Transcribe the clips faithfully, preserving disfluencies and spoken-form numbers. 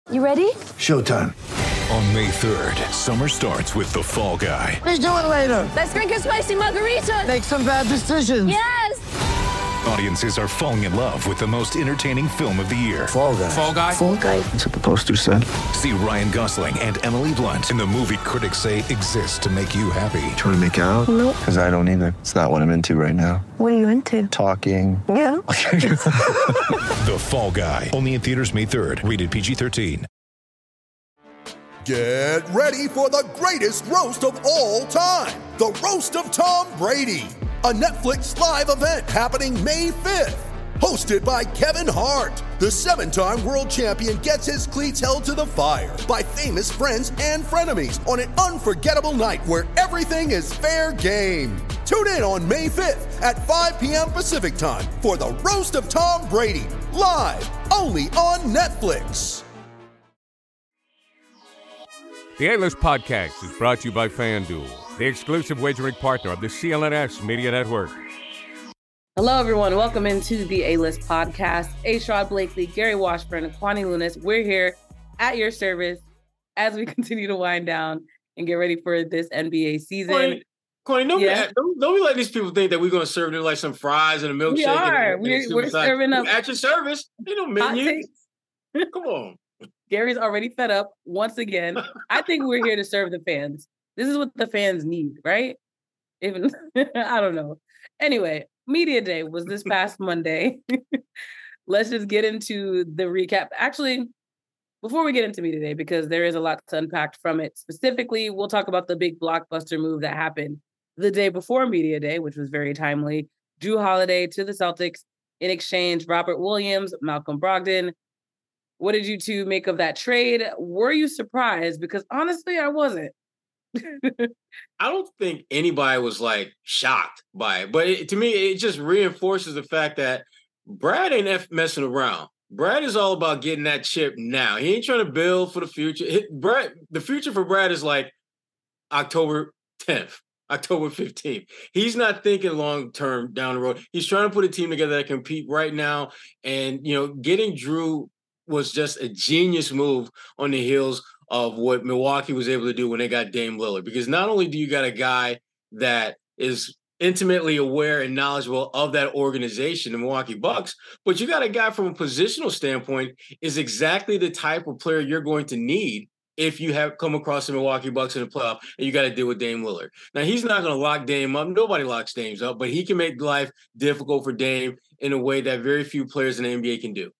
You ready? Showtime. On May third, summer starts with The Fall Guy. Let's do it later. Let's drink a spicy margarita. Make some bad decisions. Yes! Audiences are falling in love with the most entertaining film of the year. Fall Guy. Fall Guy? Fall Guy. That's what the poster said. See Ryan Gosling and Emily Blunt in the movie critics say exists to make you happy. Trying to make it out? Nope. Because I don't either. It's not what I'm into right now. What are you into? Talking. Yeah. The Fall Guy. Only in theaters May third. Rated P G thirteen. Get ready for the greatest roast of all time. The Roast of Tom Brady. A Netflix live event happening May fifth. Hosted by Kevin Hart. The seven-time world champion gets his cleats held to the fire by famous friends and frenemies on an unforgettable night where everything is fair game. Tune in on May fifth at five p.m. Pacific time for the Roast of Tom Brady. Live only on Netflix. The A-List Podcast is brought to you by FanDuel, the exclusive wagering partner of the C L N S Media Network. Hello, everyone. Welcome into the A-List Podcast. A-Shad Blakely, Gary Washburn, and Kwani Lunis. We're here at your service as we continue to wind down and get ready for this N B A season. Kwani, Kwani don't, Yeah. be, don't, don't be like these people think that we're going to serve them like some fries and a milkshake. We are. And, We're- and a we're super size. serving up At your service. Ain't no Hot menu. takes. Come on. Gary's already fed up once again. I think we're here to serve the fans. This is what the fans need, right? Even I don't know. Anyway, Media Day was this past Monday. Let's just get into the recap. Actually, before we get into Media Day, because there is a lot to unpack from it, specifically, we'll talk about the big blockbuster move that happened the day before Media Day, which was very timely. Jrue Holiday to the Celtics. In exchange, Robert Williams, Malcolm Brogdon. What did you two make of that trade? Were you surprised? Because honestly, I wasn't. I don't think anybody was like shocked by it, but it, to me, it just reinforces the fact that Brad ain't F- messing around. Brad is all about getting that chip now. He ain't trying to build for the future. It, Brad, the future for Brad is like October tenth, October fifteenth. He's not thinking long term down the road. He's trying to put a team together that can compete right now. And, you know, getting Jrue was just a genius move on the heels of what Milwaukee was able to do when they got Dame Lillard. Because not only do you got a guy that is intimately aware and knowledgeable of that organization, the Milwaukee Bucks, but you got a guy from a positional standpoint is exactly the type of player you're going to need if you have come across the Milwaukee Bucks in the playoff and you got to deal with Dame Lillard. Now, he's not going to lock Dame up. Nobody locks Dame up, but he can make life difficult for Dame in a way that very few players in the N B A can do.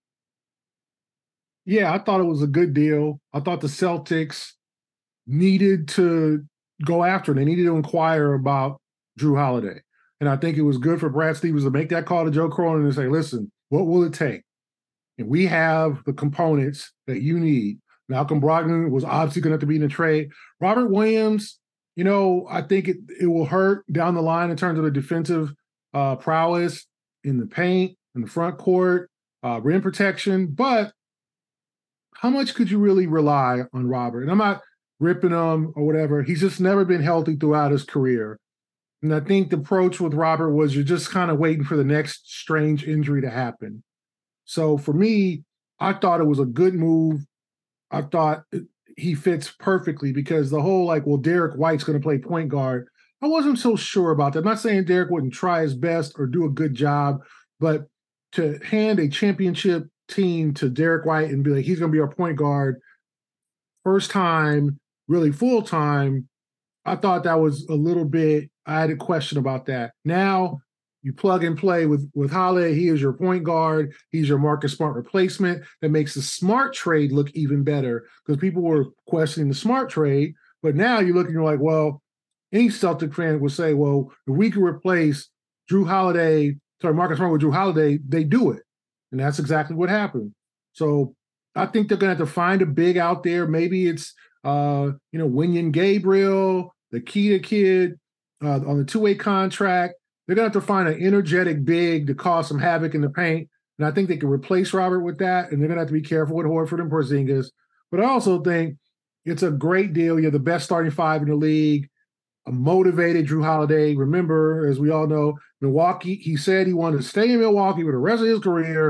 Yeah, I thought it was a good deal. I thought the Celtics needed to go after it. They needed to inquire about Jrue Holiday. And I think it was good for Brad Stevens to make that call to Joe Cronin and say, listen, what will it take? And we have the components that you need. Malcolm Brogdon was obviously going to have to be in the trade. Robert Williams, you know, I think it, it will hurt down the line in terms of the defensive uh, prowess in the paint, in the front court, uh, rim protection. But how much could you really rely on Robert? And I'm not ripping him or whatever. He's just never been healthy throughout his career. And I think the approach with Robert was you're just kind of waiting for the next strange injury to happen. So for me, I thought it was a good move. I thought it, he fits perfectly because the whole like, well, Derek White's going to play point guard. I wasn't so sure about that. I'm not saying Derek wouldn't try his best or do a good job, but to hand a championship team to Derek White and be like, he's going to be our point guard first time, really full time. I thought that was a little bit, I had a question about that. Now you plug and play with, with Holiday. He is your point guard. He's your Marcus Smart replacement. That makes the Smart trade look even better because people were questioning the Smart trade. But now you're looking, you're like, well, any Celtic fan would say, well, if we can replace Jrue Holiday, sorry, Marcus Smart with Jrue Holiday, they do it. And that's exactly what happened. So I think they're going to have to find a big out there. Maybe it's, uh, you know, Wenyen Gabriel, the Keita kid uh, on the two-way contract. They're going to have to find an energetic big to cause some havoc in the paint. And I think they can replace Robert with that. And they're going to have to be careful with Horford and Porzingis. But I also think it's a great deal. You're the best starting five in the league. A motivated Jrue Holiday. Remember, as we all know, Milwaukee, he said he wanted to stay in Milwaukee for the rest of his career.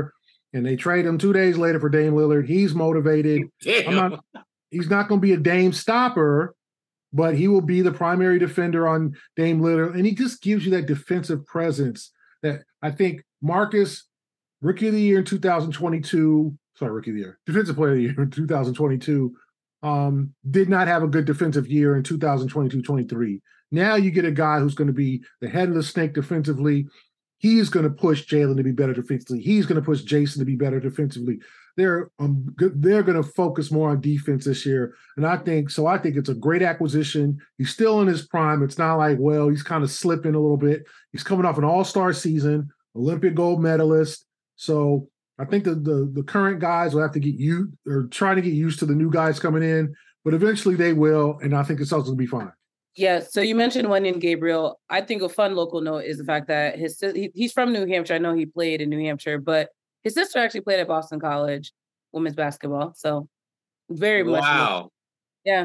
and they trade him two days later for Dame Lillard. He's motivated. I'm not, he's not going to be a Dame stopper, but he will be the primary defender on Dame Lillard. And he just gives you that defensive presence that I think Marcus, Rookie of the Year in two thousand twenty-two, sorry, Rookie of the Year, Defensive Player of the Year in two thousand twenty-two, um, did not have a good defensive year in two thousand twenty-two twenty-three. Now you get a guy who's going to be the head of the snake defensively. He's going to push Jalen to be better defensively. He's going to push Jason to be better defensively. They're um, they're going to focus more on defense this year, and I think so. I think it's a great acquisition. He's still in his prime. It's not like, well, he's kind of slipping a little bit. He's coming off an All-Star season, Olympic gold medalist. So I think the the, the current guys will have to get you or trying to get used to the new guys coming in, but eventually they will, and I think it's also going to be fine. Yeah, so you mentioned Wenyen Gabriel. I think a fun local note is the fact that his he, he's from New Hampshire. I know he played in New Hampshire, but his sister actually played at Boston College women's basketball. So very much. Wow. Yeah,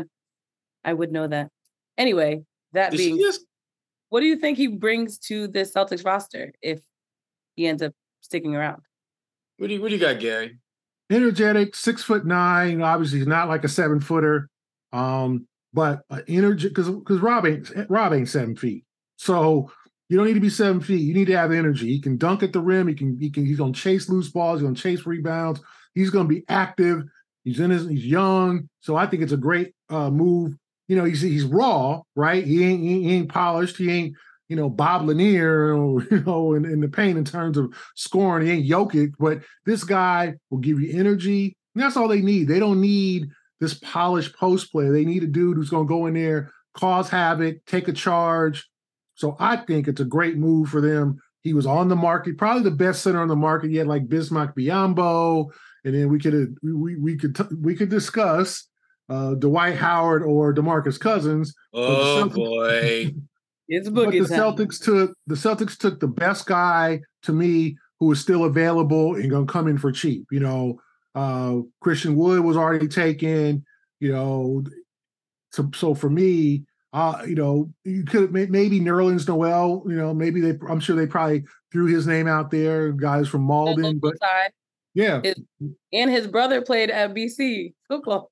I would know that. Anyway, that Did being, just... what do you think he brings to this Celtics roster if he ends up sticking around? What do you What do you got, Gary? Energetic, six foot nine. Obviously, he's not like a seven footer. Um, But uh, energy, because because Rob ain't Rob ain't seven feet, so you don't need to be seven feet. You need to have energy. He can dunk at the rim. He can he can he's gonna chase loose balls. He's gonna chase rebounds. He's gonna be active. He's in his he's young, so I think it's a great uh, move. You know, he's he's raw, right? He ain't he ain't polished. He ain't you know Bob Lanier, or, you know, in, in the paint in terms of scoring. He ain't Jokic, but this guy will give you energy. And that's all they need. They don't need this polished post player. They need a dude who's going to go in there, cause havoc, take a charge. So I think it's a great move for them. He was on the market, probably the best center on the market yet, like Bismack Biyombo, and then we could we we could we could discuss uh, Dwight Howard or DeMarcus Cousins. Oh Celtics, boy, it's but boogie the time. Celtics took the Celtics took the best guy to me who was still available and going to come in for cheap. You know. Uh, Christian Wood was already taken, you know. So, so for me, uh, you know, you could maybe Nerlens Noel, you know, maybe they. I'm sure they probably threw his name out there. Guys from Malden, but side. yeah, his, and his brother played at B C football.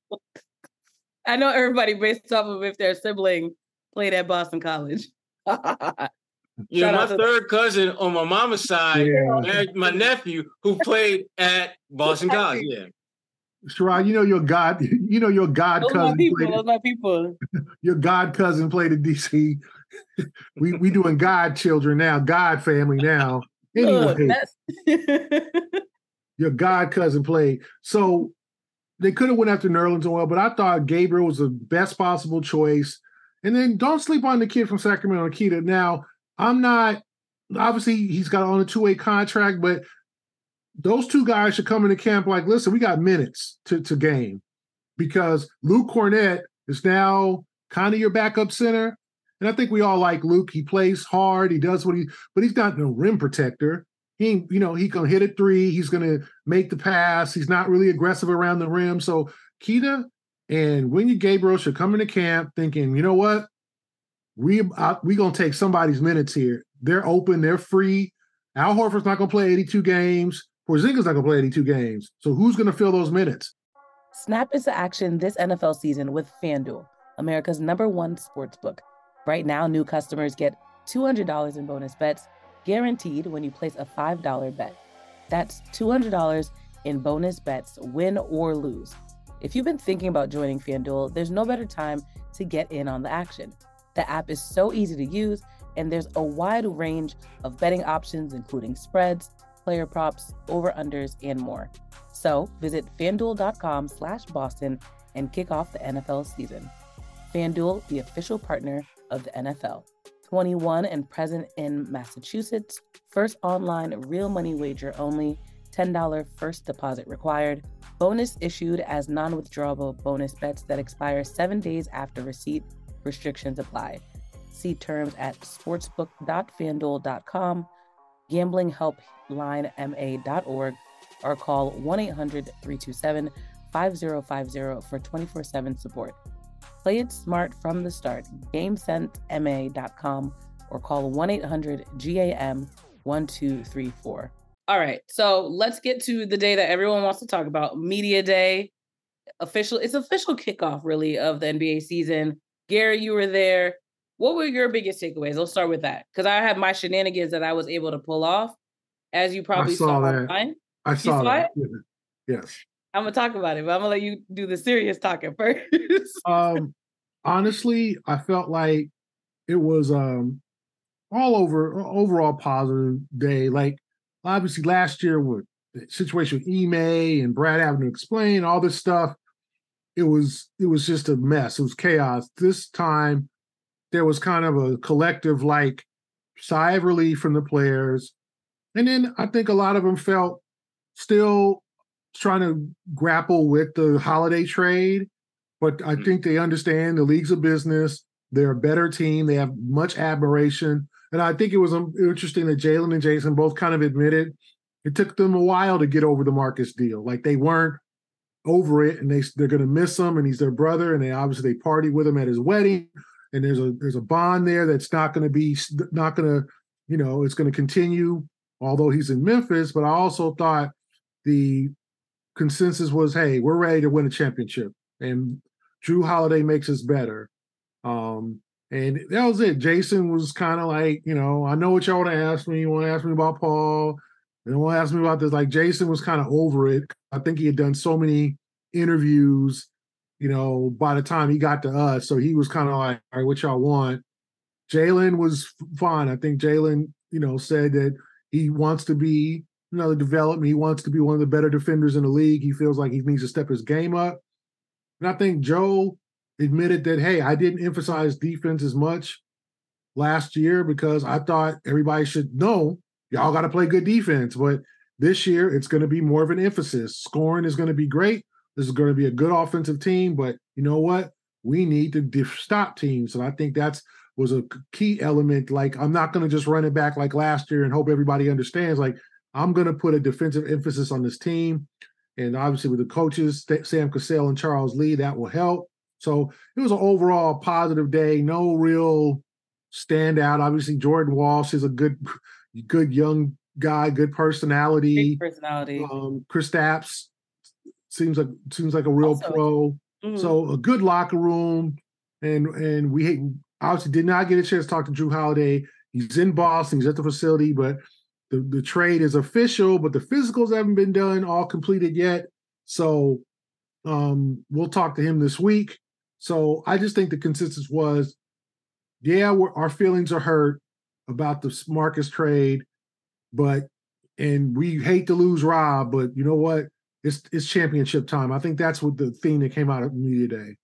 I know everybody based off of if their sibling played at Boston College. You know, my third cousin on my mama's side Yeah. married my nephew who played at Boston College. Yeah. Sherrod, you know your god, you know your god Those my cousin. people. played- Those my people. your god cousin played at D C. we we doing God children now, God family now. Anyway, Look, that's- your god cousin played. So they could have went after Nerlens Noel, but I thought Gabriel was the best possible choice. And then don't sleep on the kid from Sacramento, Nikita. Now, I'm not, obviously he's got on a two-way contract, but those two guys should come into camp like, listen, we got minutes to, to game, because Luke Cornett is now kind of your backup center. And I think we all like Luke. He plays hard. He does what he, but he's not no rim protector. He ain't, you know, he can hit a three. He's going to make the pass. He's not really aggressive around the rim. So Keita and Wenyen Gabriel should come into camp thinking, you know what? We uh, we gonna take somebody's minutes here. They're open. They're free. Al Horford's not gonna play eighty-two games. Porzingis not gonna play eighty-two games. So who's gonna fill those minutes? Snap into action this N F L season with FanDuel, America's number one sportsbook. Right now, new customers get two hundred dollars in bonus bets guaranteed when you place a five dollars bet. That's two hundred dollars in bonus bets, win or lose. If you've been thinking about joining FanDuel, there's no better time to get in on the action. The app is so easy to use, and there's a wide range of betting options, including spreads, player props, over-unders, and more. So visit FanDuel.com slash Boston and kick off the N F L season. FanDuel, the official partner of the N F L. twenty-one and present in Massachusetts. First online real money wager only. ten dollars first deposit required. Bonus issued as non-withdrawable bonus bets that expire seven days after receipt. Restrictions apply. See terms at sportsbook dot fanduel dot com, gambling help line m a dot org, or call one eight hundred three two seven five zero five zero for twenty-four seven support. Play it smart from the start. game sense m a dot com or call one eight hundred G A M one two three four. All right. So let's get to the day that everyone wants to talk about, Media Day. Official, it's official kickoff, really, of the N B A season. Gary, you were there. What were your biggest takeaways? Let's start with that. Because I had my shenanigans that I was able to pull off, as you probably I saw, saw that. online. I saw, saw that. It? Yes. I'm going to talk about it, but I'm going to let you do the serious talking first. um, honestly, I felt like it was um all over, overall positive day. Like, obviously, last year with the situation with Ime and Brad having to explain all this stuff, it was it was just a mess. It was chaos. This time, there was kind of a collective, like, sigh of relief from the players. And then I think a lot of them felt still trying to grapple with the holiday trade, but I think they understand the league's a business. They're a better team. They have much admiration. And I think it was interesting that Jalen and Jason both kind of admitted it took them a while to get over the Marcus deal. Like, they weren't over it, and they, they're going to miss him, and he's their brother, and they obviously they partied with him at his wedding, and there's a there's a bond there that's not going to be, not going to, you know, it's going to continue, although he's in Memphis. But I also thought the consensus was, hey, we're ready to win a championship, and Jrue Holiday makes us better. Um, and that was it. Jason was kind of like, you know, I know what y'all want to ask me. You want to ask me about Paul. You don't want to ask me about this. Like, Jason was kind of over it. I think he had done so many interviews, you know, by the time he got to us. So he was kind of like, all right, what y'all want? Jalen was fine. I think Jalen, you know, said that he wants to be another development. He wants to be one of the better defenders in the league. He feels like he needs to step his game up. And I think Joe admitted that, hey, I didn't emphasize defense as much last year because I thought everybody should know y'all got to play good defense. But this year, it's going to be more of an emphasis. Scoring is going to be great. This is going to be a good offensive team. But you know what? We need to dif- stop teams. And I think that's was a key element. Like, I'm not going to just run it back like last year and hope everybody understands. Like, I'm going to put a defensive emphasis on this team. And obviously with the coaches, Sam Cassell and Charles Lee, that will help. So it was an overall positive day. No real standout. Obviously, Jordan Walsh is a good, good young guy, good personality. Great personality. Um, Kristaps seems like seems like a real Also, pro. mm-hmm. So a good locker room, and and we obviously did not get a chance to talk to Jrue Holiday. He's in Boston. He's at the facility, but the, the trade is official, but the physicals haven't been done, all completed yet. So um, we'll talk to him this week. So I just think the consensus was, yeah, we're, our feelings are hurt about the Marcus trade, but and we hate to lose Rob, but you know what? It's it's championship time. I think that's what the theme that came out of Media Day.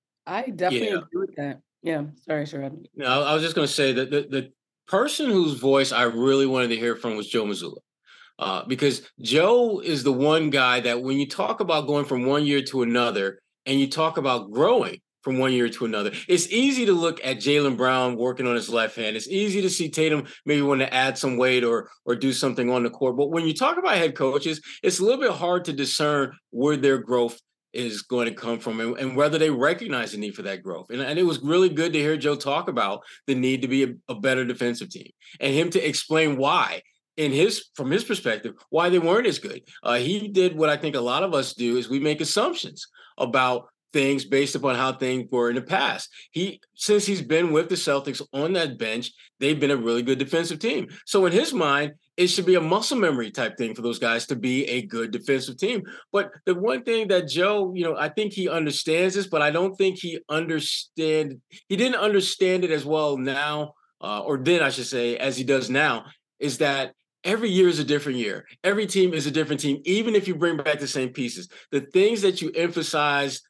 I definitely Yeah. agree with that. Yeah, sorry, Sherrod. No, I was just going to say that the, the person whose voice I really wanted to hear from was Joe Mazzulla. Uh, because Joe is the one guy that when you talk about going from one year to another and you talk about growing from one year to another, it's easy to look at Jaylen Brown working on his left hand. It's easy to see Tatum maybe want to add some weight or or do something on the court. But when you talk about head coaches, it's a little bit hard to discern where their growth is going to come from and, and whether they recognize the need for that growth. And, and it was really good to hear Joe talk about the need to be a, a better defensive team and him to explain why. In his, from his perspective, why they weren't as good. Uh, he did what I think a lot of us do is we make assumptions about things based upon how things were in the past. He, since he's been with the Celtics on that bench, they've been a really good defensive team. So in his mind, it should be a muscle memory type thing for those guys to be a good defensive team. But the one thing that Joe, you know, I think he understands this, but I don't think he understand. He didn't understand it as well now, uh, or then I should say, as he does now, is that every year is a different year. Every team is a different team, even if you bring back the same pieces. The things that you emphasize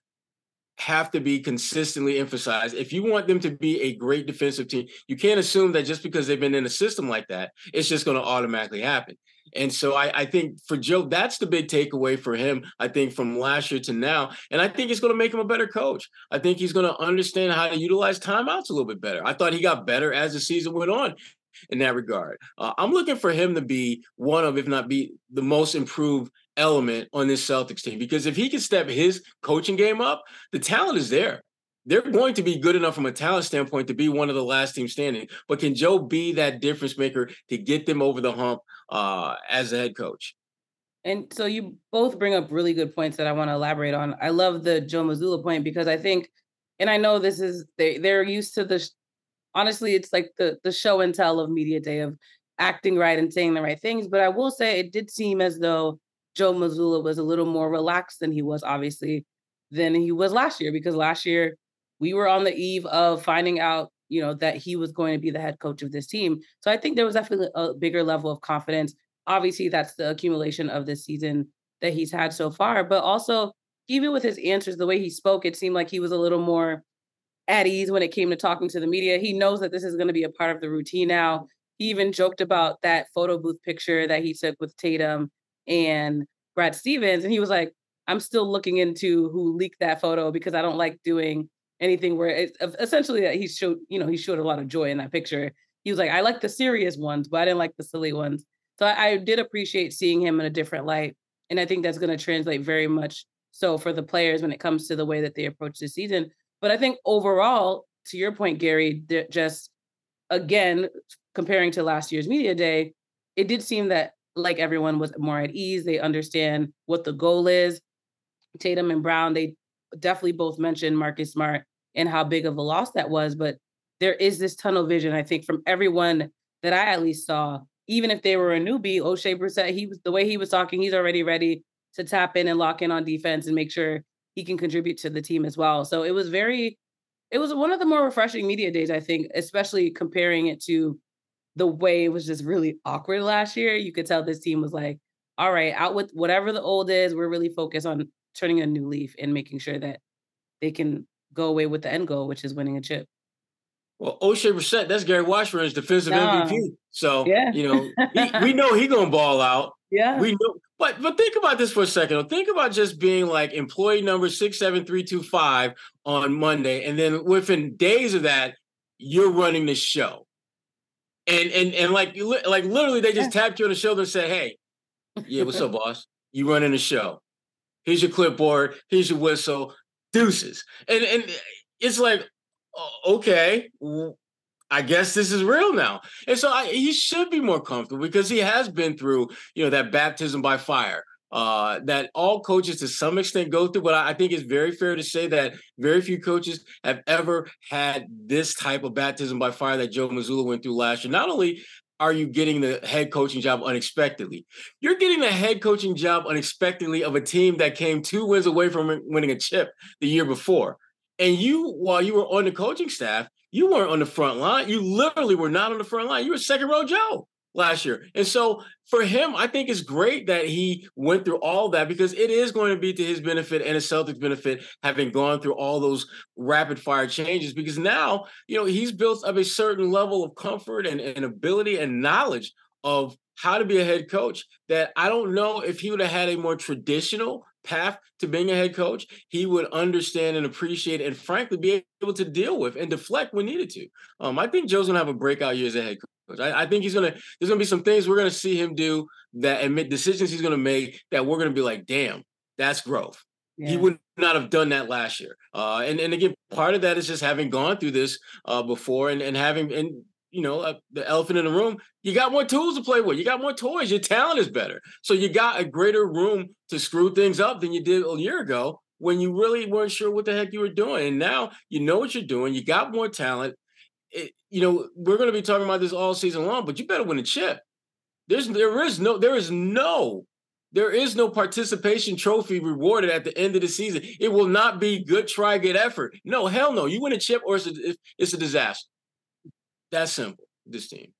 have to be consistently emphasized. If you want them to be a great defensive team, you can't assume that just because they've been in a system like that, it's just going to automatically happen. And so I, I think for Joe, that's the big takeaway for him, I think, from last year to now. And I think it's going to make him a better coach. I think he's going to understand how to utilize timeouts a little bit better. I thought he got better as the season went on in that regard. Uh, I'm looking for him to be one of, if not be the most improved element on this Celtics team, because if he can step his coaching game up, the talent is there. they're going to be good enough from a talent standpoint to be one of the last teams standing. But can Joe be that difference maker to get them over the hump uh, as a head coach? And so you both bring up really good points that I want to elaborate on. I love the Joe Mazzulla point because I think, and I know this is, they, they're used to the, honestly, it's like the, the show and tell of media day of acting right and saying the right things. But I will say it did seem as though Joe Mazzulla was a little more relaxed than he was, obviously, than he was last year, because last year we were on the eve of finding out, you know, that he was going to be the head coach of this team. So I think there was definitely a bigger level of confidence. Obviously, that's the accumulation of this season that he's had so far. But also, even with his answers, the way he spoke, it seemed like he was a little more at ease when it came to talking to the media. He knows that this is going to be a part of the routine now. He even joked about that photo booth picture that he took with Tatum and Brad Stevens. And he was like, I'm still looking into who leaked that photo because I don't like doing anything where it's essentially that he showed, you know, he showed a lot of joy in that picture. He was like, I like the serious ones, but I didn't like the silly ones. So I, I did appreciate seeing him in a different light. And I think that's going to translate very much so for the players when it comes to the way that they approach the season. But I think overall, to your point, Gary, just again, comparing to last year's media day, it did seem that like everyone was more at ease. They understand what the goal is. Tatum and Brown, they definitely both mentioned Marcus Smart and how big of a loss that was. But there is this tunnel vision, I think, from everyone that I at least saw. Even if they were a newbie, O'Shea Brissett, he was the way he was talking, he's already ready to tap in and lock in on defense and make sure he can contribute to the team as well. So it was very, it was one of the more refreshing media days, I think, especially comparing it to the way it was just really awkward last year. You could tell this team was like, all right, out with whatever the old is, we're really focused on turning a new leaf and making sure that they can go away with the end goal, which is winning a chip. Well, O'Shea Brissett, that's Gary Washburn's defensive nah. M V P. So, yeah. you know, he, we know he's going to ball out. Yeah. We know. But but think about this for a second. Think about just being like employee number six seven three two five on Monday. And then within days of that, you're running the show. And and and like, like literally they just yeah. tapped you on the shoulder and said, hey, yeah, what's up, boss? You running the show. Here's your clipboard. Here's your whistle. Deuces. And and it's like, okay, I guess this is real now. And so I, he should be more comfortable because he has been through, you know, that baptism by fire uh, that all coaches to some extent go through. But I, I think it's very fair to say that very few coaches have ever had this type of baptism by fire that Joe Mazzulla went through last year. Not only are you getting the head coaching job unexpectedly, you're getting the head coaching job unexpectedly of a team that came two wins away from winning a chip the year before. And you, while you were on the coaching staff, you weren't on the front line. You literally were not on the front line. You were second row Joe last year. And so for him, I think it's great that he went through all that because it is going to be to his benefit and his Celtics benefit having gone through all those rapid fire changes because now, you know, he's built up a certain level of comfort and, and ability and knowledge of how to be a head coach that I don't know if he would have had a more traditional path to being a head coach, he would understand and appreciate and frankly be able to deal with and deflect when needed to. Um, I think Joe's gonna have a breakout year as a head coach. I, I think he's gonna there's gonna be some things we're gonna see him do that and make decisions he's gonna make that we're gonna be like, damn, that's growth. Yeah. He would not have done that last year. Uh, and, and again, part of that is just having gone through this uh, before and, and having and you know, uh, the elephant in the room, you got more tools to play with. You got more toys. Your talent is better. So you got a greater room to screw things up than you did a year ago when you really weren't sure what the heck you were doing. And now you know what you're doing. You got more talent. It, you know, we're going to be talking about this all season long, but you better win a chip. There's, there is no, there is no, there is no participation trophy rewarded at the end of the season. It will not be good try, good effort. No, hell no. You win a chip or it's a, it's a disaster. That's simple, this team.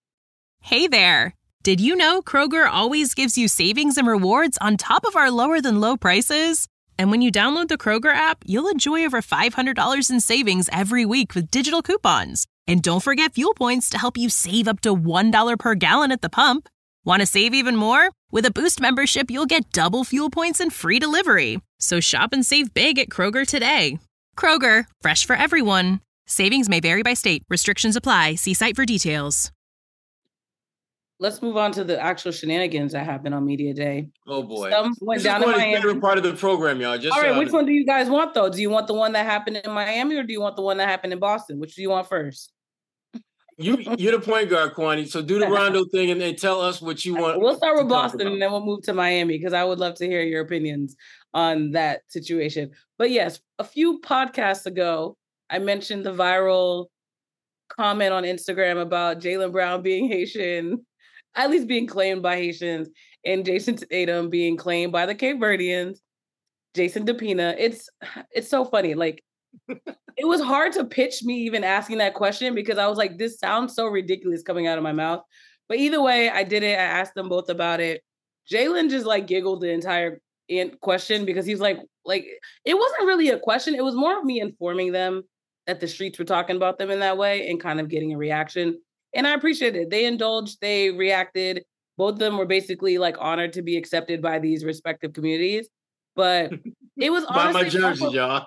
Hey there. Did you know Kroger always gives you savings and rewards on top of our lower than low prices? And when you download the Kroger app, you'll enjoy over five hundred dollars in savings every week with digital coupons. And don't forget fuel points to help you save up to one dollar per gallon at the pump. Want to save even more? With a Boost membership, you'll get double fuel points and free delivery. So shop and save big at Kroger today. Kroger, fresh for everyone. Savings may vary by state. Restrictions apply. See site for details. let's move on to the actual shenanigans that happened on Media Day. Oh boy. Some went this down is to my Miami. favorite part of the program, y'all. Just All right, so which one do you guys want though? Do you want the one that happened in Miami or do you want the one that happened in Boston? Which do you want first? You, you're the point guard, Kwani. So do the Rondo thing and then tell us what you want. We'll start with Boston and then we'll move to Miami because I would love to hear your opinions on that situation. But yes, a few podcasts ago, I mentioned the viral comment on Instagram about Jaylen Brown being Haitian, at least being claimed by Haitians, and Jason Tatum being claimed by the Cape Verdeans, Jason DePina. It's it's so funny. Like, it was hard to pitch me even asking that question because I was like, this sounds so ridiculous coming out of my mouth. But either way, I did it. I asked them both about it. Jaylen just like giggled the entire question because he's like, like, it wasn't really a question. It was more of me informing them that the streets were talking about them in that way and kind of getting a reaction. And I appreciate it. They indulged, they reacted. Both of them were basically like honored to be accepted by these respective communities. But it was honestly by my jersey, y'all.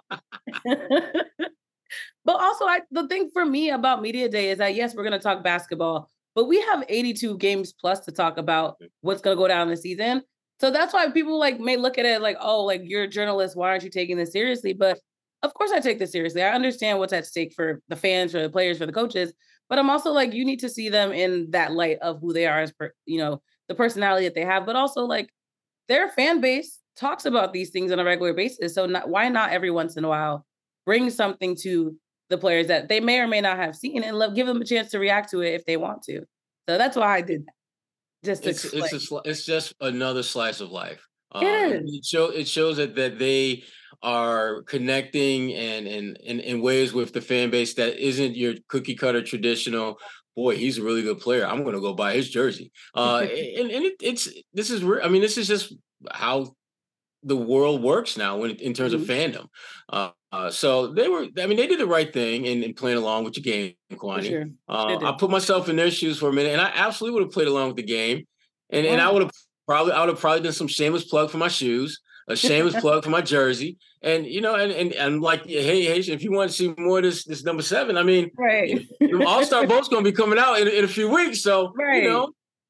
But also, I, the thing for me about Media Day is that, yes, we're going to talk basketball, but we have eighty-two games plus to talk about what's going to go down in the season. So that's why people like may look at it like, oh, like you're a journalist. Why aren't you taking this seriously? But of course I take this seriously. I understand what's at stake for the fans, for the players, for the coaches. But I'm also like, you need to see them in that light of who they are as, per, you know, the personality that they have. But also like their fan base talks about these things on a regular basis. So not, why not every once in a while bring something to the players that they may or may not have seen and love, give them a chance to react to it if they want to. So that's why I did that. Just to it's it's, a, it's just another slice of life. Um, it is. It, show, it shows that, that they are connecting and in in in ways with the fan base that isn't your cookie cutter traditional. Boy, he's a really good player. I'm going to go buy his jersey. Uh, and and it, it's this is I mean this is just how the world works now when in terms mm-hmm. of fandom. Uh, uh, so they were, I mean, they did the right thing in, in playing along with the game, Kwani. Sure. Uh, I put myself in their shoes for a minute, and I absolutely would have played along with the game, and, yeah. and I would have probably, I would have probably done some shameless plug for my shoes, a shameless plug for my jersey, and you know, and and and like, hey, hey, if you want to see more of this, this number seven, I mean, right, All Star Vote's going to be coming out in, in a few weeks, so right. you know.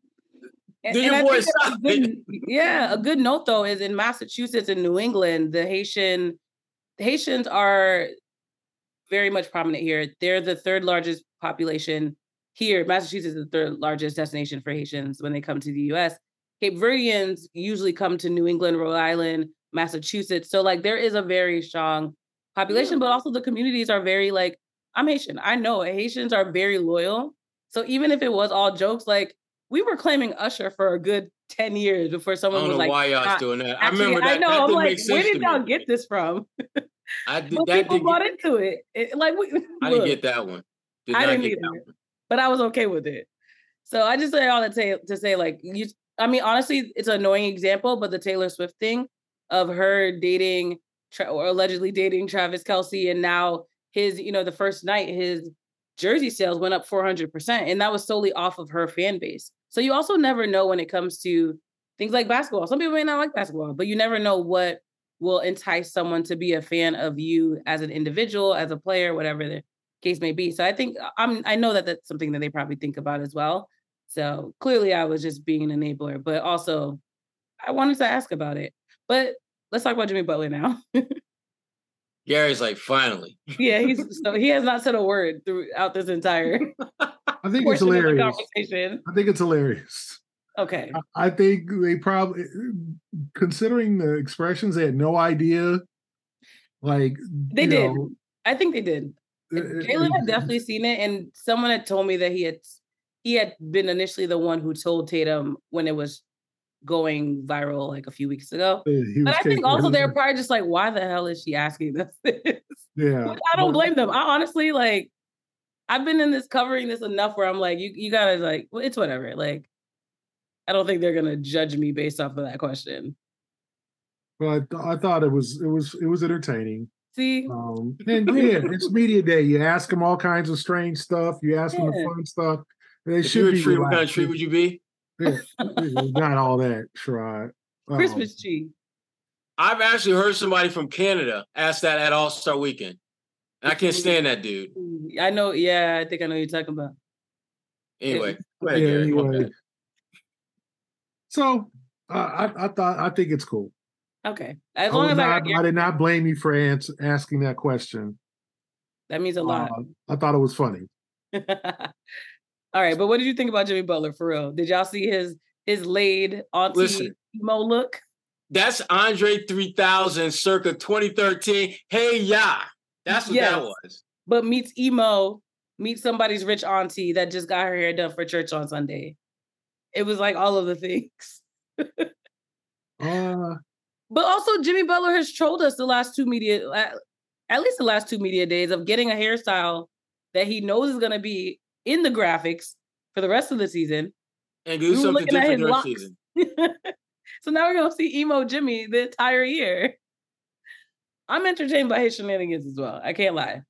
And, and I think a good, yeah, a good note though is in Massachusetts and New England, the Haitian the Haitians are very much prominent here. They're the third largest population here. Massachusetts is the third largest destination for Haitians when they come to the U S. Cape Verdeans usually come to New England, Rhode Island, Massachusetts. So like there is a very strong population, but also the communities are very like, I'm Haitian. I know Haitians are very loyal. So even if it was all jokes, like we were claiming Usher for a good ten years before someone I don't was know like, why y'all actually, doing that. I remember that. I know. That I'm didn't like, make sense where did to y'all me. get this from? I did well, that. People bought get, into it. it like we, I didn't get that one. Did I not didn't get either, that one. but I was okay with it. So I just say all that to, to say, like, you. I mean, honestly, it's an annoying example, but the Taylor Swift thing of her dating or allegedly dating Travis Kelce, and now his, you know, the first night his jersey sales went up four hundred percent, and that was solely off of her fan base. So you also never know when it comes to things like basketball. Some people may not like basketball, but you never know what will entice someone to be a fan of you as an individual, as a player, whatever the case may be. So I think I'm, I know that that's something that they probably think about as well. So clearly I was just being an enabler, but also I wanted to ask about it. But let's talk about Jimmy Butler now. Gary's like, finally. Yeah, he's so he has not said a word throughout this entire I think it's hilarious. Conversation. I think it's hilarious. Okay. I, I think they probably, considering the expressions, they had no idea. Like they did. Know, I think they did. Jaylen had definitely seen it, and someone had told me that he had he had been initially the one who told Tatum when it was going viral like a few weeks ago. But I think also they're probably just like, why the hell is she asking this? Yeah. Which I don't blame them. I honestly like I've been in this covering this enough where I'm like, you you gotta like, well, it's whatever. Like, I don't think they're gonna judge me based off of that question. Well, I, th- I thought it was it was it was entertaining. See, um, and yeah, it's media day. You ask them all kinds of strange stuff. You ask yeah. them the fun stuff. They if should you were be. Tree, what kind of tree would you be? Yeah, not all that, Sherrod. Um, Christmas tree. I've actually heard somebody from Canada ask that at All Star Weekend. And I can't stand that dude. I know. Yeah, I think I know who you're talking about. Anyway, yeah, ahead, anyway. So uh, I, I thought I think it's cool. Okay, as I, long as not, I, got I did not blame you for ans- asking that question. That means a lot. Uh, I thought it was funny. All right, but what did you think about Jimmy Butler for real? Did y'all see his his laid auntie Listen, emo look? That's Andre three thousand circa twenty thirteen. Hey, yeah. That's what Yes. that was. But meets emo, meets somebody's rich auntie that just got her hair done for church on Sunday. It was like all of the things. uh, but also Jimmy Butler has trolled us the last two media, at least the last two media days of getting a hairstyle that he knows is going to be in the graphics for the rest of the season. And do something different during season. So now we're going to see emo Jimmy the entire year. I'm entertained by his shenanigans as well. I can't lie.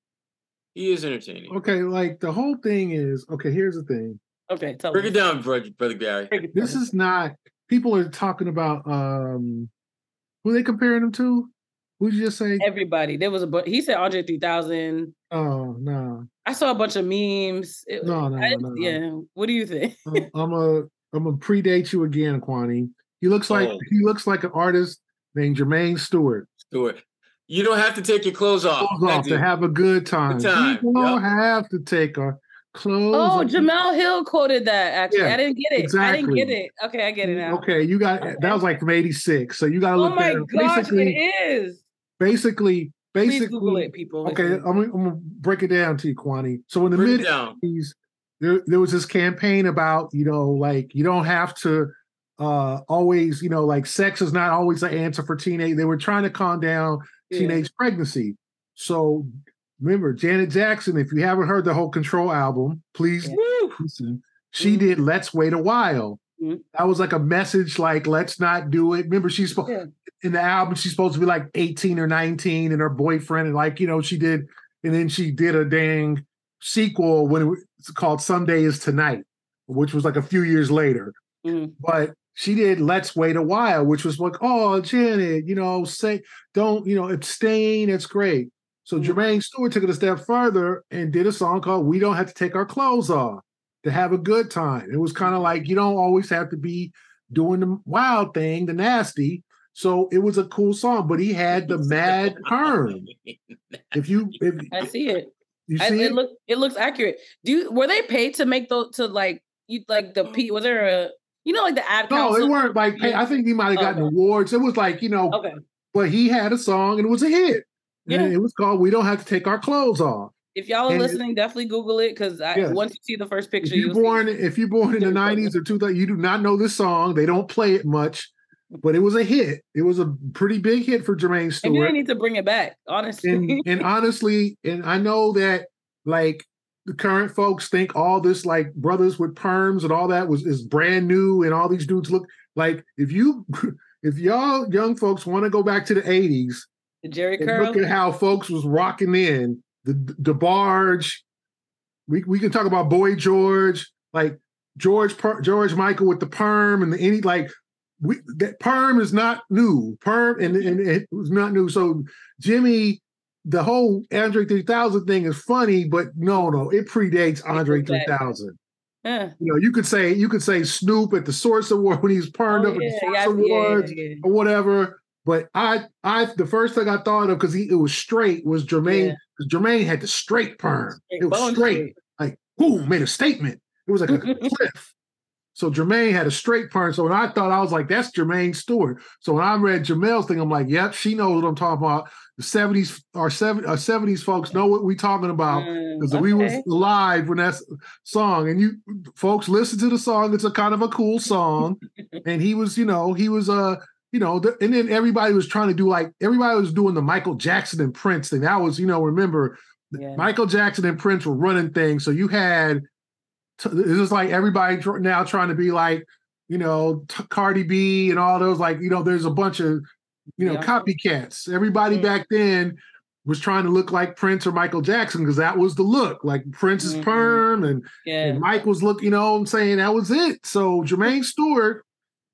He is entertaining. Okay, like the whole thing is, okay, here's the thing. Okay, tell Break me. it down, brother, brother Gary. This is not, people are talking about, um, who are they comparing him to? Who'd you just say? Everybody. There was a bunch. He said Andre three thousand. Oh, no. I saw a bunch of memes. It, No, no, I, no. Yeah. What do you think? I'm, I'm a, I'm a predate you again, Kwani. He looks like, Oh. he looks like an artist named Jermaine Stewart. Stewart. You don't have to take your clothes off. Clothes off to have a good time. Good time. You don't Yep. have to take our clothes Oh, off. Jamel Hill quoted that. Actually, Yeah, I didn't get it. I exactly. didn't get it. Okay, I get it now. Okay, you got that was like from eighty-six. So you got to Oh look my at it. gosh, Basically, it is. basically, Please basically. Google it, people. Okay, I'm, gonna- I'm gonna break it down to you, Kwani. So in the Break it mid down. eighties, there there was this campaign about, you know, like you don't have to uh always, you know, like sex is not always the answer for teenage. They were trying to calm down Yeah. teenage pregnancy. So remember, Janet Jackson, if you haven't heard the whole Control album, please Yeah. listen. She Mhm. did Let's Wait a While. Mhm. That was like a message like, let's not do it. Remember, she's supposed Yeah. in the album, she's supposed to be like eighteen or nineteen, and her boyfriend, and like, you know, she did, and then she did a dang sequel when it was called Someday Is Tonight, which was like a few years later. Mhm. But she did Let's Wait a While, which was like, oh, Janet, you know, say, don't, you know, abstain. It's great. So Mhm. Jermaine Stewart took it a step further and did a song called We Don't Have to Take Our Clothes Off to have a good time. It was kind of like, you don't always have to be doing the wild thing, the nasty. So it was a cool song, but he had the mad perm. If you, if I see it. you I, see it it, look it looks accurate. Do you were they paid to make those to like you like the P? Was there a you know like the ad? no, council? they weren't like, hey, I think he might have gotten Okay. awards. It was like, you know, Okay. but he had a song and it was a hit. Yeah. And it was called We Don't Have to Take Our Clothes Off. If y'all are And- listening, definitely Google it because Yes. once you see the first If picture, you're you'll born, see. if you're born in the nineties or two thousand, you do not know this song. They don't play it much, but it was a hit. It was a pretty big hit for Jermaine Maybe they Stewart. need to bring it back. Honestly, And and honestly, and I know that like the current folks think all this like brothers with perms and all that was is brand new, and all these dudes look like if you if y'all young folks want to go back to the eighties the Jerry and curl. look at how folks was rocking in the the barge. We we can talk about Boy George, like George per, George Michael with the perm and the any like we that perm is not new. Perm and, and it was not new. So Jimmy, the whole Andre three thousand thing is funny, but no, no, it predates Andre three thousand. Yeah. You know, you could say you could say Snoop at the Source Award when he's permed Oh, up at the yeah, Source yeah, Awards yeah, yeah. or whatever. But I, I, the first thing I thought of because he it was straight was Jermaine. Because Jermaine had the straight perm. Straight it was bone straight, straight. like who made a statement. It was like a cliff. So Jermaine had a straight perm. So when I thought I was like, that's Jermaine Stewart. So when I read Jamel's thing, I'm like, yep, she knows what I'm talking about. The seventies, our seven, our seventies folks know what we talking about because Mm, we was okay. live when that song. And you folks listen to the song. It's a kind of a cool song. And he was, you know, he was uh, you know, the, and then everybody was trying to do like everybody was doing the Michael Jackson and Prince thing. That was, you know, remember Yeah. Michael Jackson and Prince were running things. So you had t- it's just like everybody tr- now trying to be like, you know, t- Cardi B and all those like, you know, there's a bunch of, you know, Yeah. copycats. Everybody Mhm. back then was trying to look like Prince or Michael Jackson because that was the look. Like Prince's Mhm. perm and, Yeah. and Mike was look, you know what I'm saying? That was it. So Jermaine Stewart,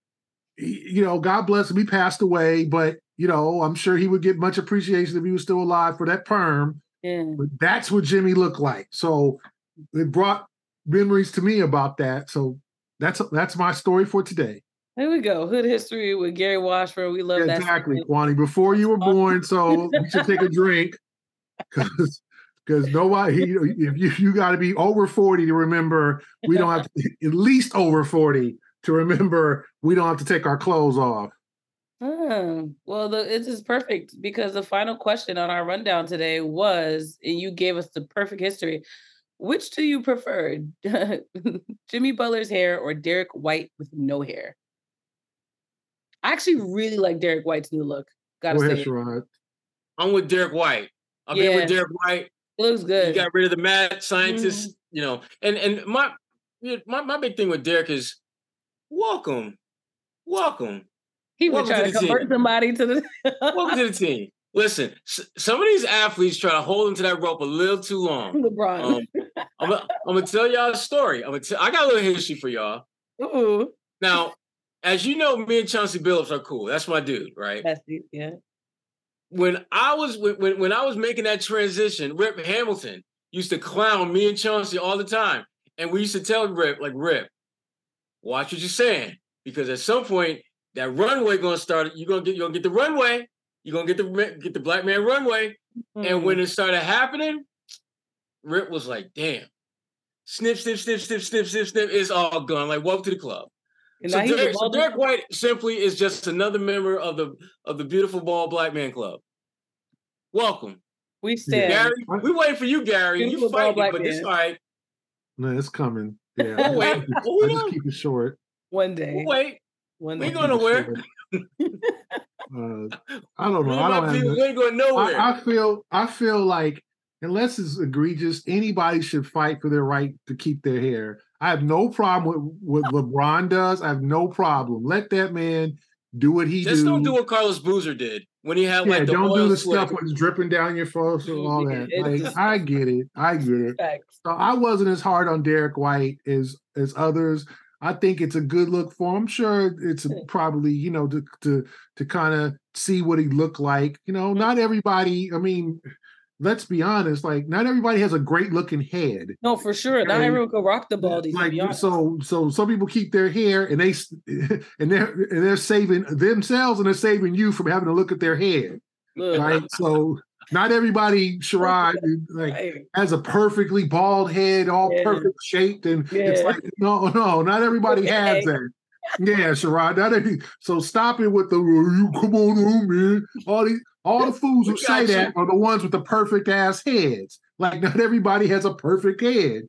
he- you know, God bless him, he passed away, but you know, I'm sure he would get much appreciation if he was still alive for that perm. Yeah. But that's what Jimmy looked like. So it brought memories to me about that. So that's that's my story for today. There we go. Hood history with Gary Washburn. We love yeah, that. Exactly, Kwani. Before you were born, so we should take a drink because because nobody. If you you got to be over forty to remember, we don't have to, at least over forty to remember we don't have to take our clothes off. Oh, well, the, it is perfect because the final question on our rundown today was, and you gave us the perfect history. Which do you prefer, Jimmy Butler's hair or Derek White with no hair? I actually really like Derek White's new look. Gotta Go say, ahead, Sherrod. I'm with Derek White. I've Yeah. been with Derek White. it looks good. You got rid of the mad scientist, Mhm. you know. And and my my my big thing with Derek is welcome, welcome. He was Welcome trying to to the convert team. somebody to the. Welcome to the team. Listen, s- some of these athletes try to hold into that rope a little too long. LeBron. Um, I'm, gonna- I'm gonna tell y'all a story. I'm gonna tell, I got a little history for y'all. Ooh, Now, as you know, me and Chauncey Billups are cool. That's my dude, right? that's it. Yeah. When I was when, when when I was making that transition, Rip Hamilton used to clown me and Chauncey all the time, and we used to tell Rip like, Rip, watch what you're saying, because at some point that runway gonna start. You're gonna get you're gonna get the runway. You're gonna get the get the black man runway. Mm. And when it started happening, Rip was like, damn. Snip, snip, snip, snip, snip, snip, snip. It's all gone. Like, welcome to the club. And So now he's Derek, so evolved- Derek White simply is just another member of the of the beautiful ball black man club. Welcome. we stand. Gary, we waiting for you, Gary. Beautiful You ball fighting, black but this man. all right. No, it's coming. Yeah, We'll wait. I just, We'll I just wait. keep it short. One day. We'll wait. One We day. ain't going nowhere. Uh, I don't We know. ain't I about don't to have be- no- we ain't going nowhere. I, I feel I feel like unless it's egregious, anybody should fight for their right to keep their hair. I have no problem with what LeBron does. I have no problem. Let that man do what he Just do. don't do what Carlos Boozer did when he had yeah, like the don't oil do the slick. stuff when it's dripping down your face and all Yeah, that. it's Like just- I get it. I get it. Facts. So I wasn't as hard on Derek White as as others. I think it's a good look for him. I'm sure it's a, probably, you know, to to to kind of see what he looked like. You know, not everybody, I mean, let's be honest, like not everybody has a great looking head. No, for sure. Not Okay. everyone can rock the baldies. Like to be honest. so so some people keep their hair and they s- and they're and they're saving themselves and they're saving you from having to look at their head. Look, Right. So not everybody, Sherrod, like right. has a perfectly bald head, all Yeah. perfect shaped, and it's Yeah. like no, no, not everybody has Okay. that. Yeah, Sherrod. Not every, so stop it with the "Oh, you come on home, man. All these, all the fools who We say got that you. are the ones with the perfect ass heads. Like not everybody has a perfect head.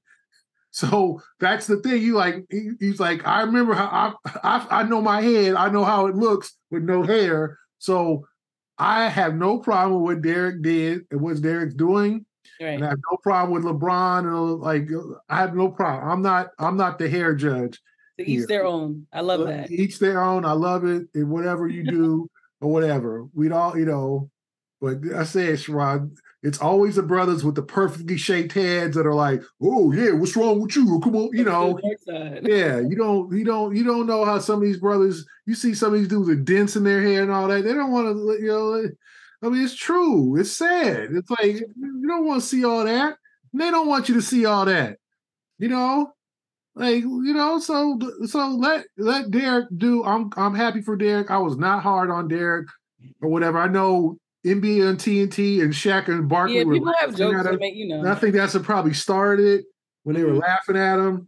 So that's the thing. You like, he- he's like, I remember how I, I I know my head. I know how it looks with no hair. So I have no problem with what Derek did and what Derek's doing. Right. And I have no problem with LeBron. And like, I have no problem. I'm not. I'm not the hair judge. To each here. their own. I love that. Each their own. I love it. And whatever you do or whatever, we'd all, you know. But I said, Sherrod, it's always the brothers with the perfectly shaped heads that are like, oh yeah, what's wrong with you? Come on, you know. Yeah, you don't, you don't, you don't know how some of these brothers. You see some of these dudes with dents in their hair and all that. They don't want to, you know. I mean, it's true. It's sad. It's like you don't want to see all that. And they don't want you to see all that. You know, like you know. So, so let let Derek do. I'm I'm happy for Derek. I was not hard on Derek or whatever. I know N B A and T N T and Shaq and Barkley. Yeah, were people have laughing jokes at that him. make you know. And I think that's what probably started it when they were Mhm. laughing at him.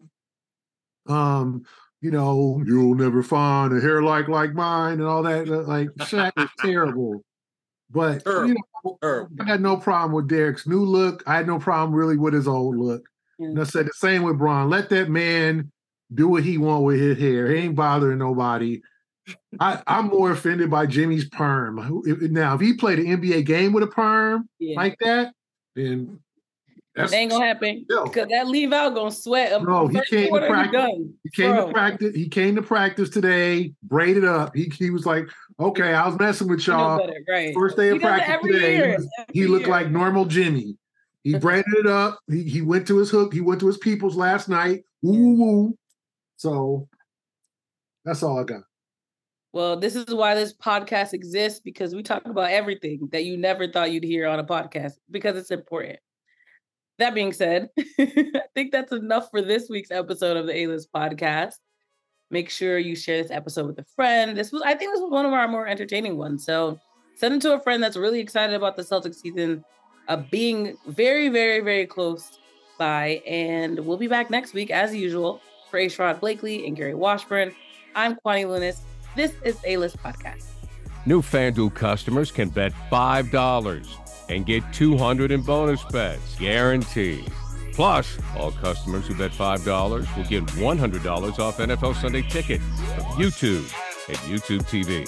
Um, you know, you'll never find a hair like like mine and all that. Like Shaq was terrible. But you know, Herb. I had no problem with Derek's new look. I had no problem really with his old look. Yeah. And I said the same with Bron. Let that man do what he want with his hair. He ain't bothering nobody. I, I'm more offended by Jimmy's perm. Who- if- Now, if he played an N B A game with a perm Yeah. like that, then That ain't gonna happen No. because that leave out gonna sweat. Um, No, he first came to quarter, he practice. done. He came Bro. to practice. He came to practice today, braided up. He he was like, okay, I was messing with You know y'all. better, right? First day He of does it practice every today. year, He, was- he every looked year. like normal Jimmy. He braided it up. He he went to his hook. He went to his people's last night. Woo woo woo. So that's all I got. Well, this is why this podcast exists, because we talk about everything that you never thought you'd hear on a podcast because it's important. That being said, I think that's enough for this week's episode of the A-List podcast. Make sure you share this episode with a friend. This was, I think this was one of our more entertaining ones. So send it to a friend that's really excited about the Celtics season uh, being very, very, very close by. And we'll be back next week as usual. For A. Sherrod Blakely and Gary Washburn, I'm Kwani Lunis. This is A-List Podcast. New FanDuel customers can bet five dollars and get two hundred dollars in bonus bets, guaranteed. Plus, all customers who bet five dollars will get one hundred dollars off N F L Sunday Ticket from YouTube at YouTube T V.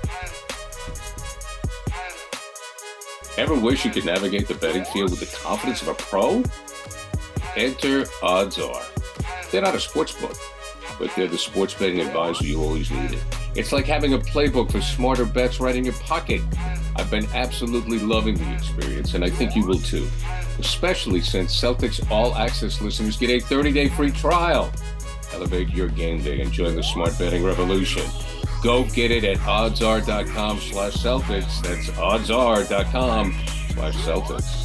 Ever wish you could navigate the betting field with the confidence of a pro? Enter OddsR. They're not a sportsbook, but they're the sports betting advisor you always needed. It's like having a playbook for smarter bets right in your pocket. I've been absolutely loving the experience, and I think you will too, especially since Celtics All Access listeners get a thirty-day free trial. Elevate your game day and join the smart betting revolution. Go get it at oddsr.com slash Celtics. That's oddsr.com slash Celtics.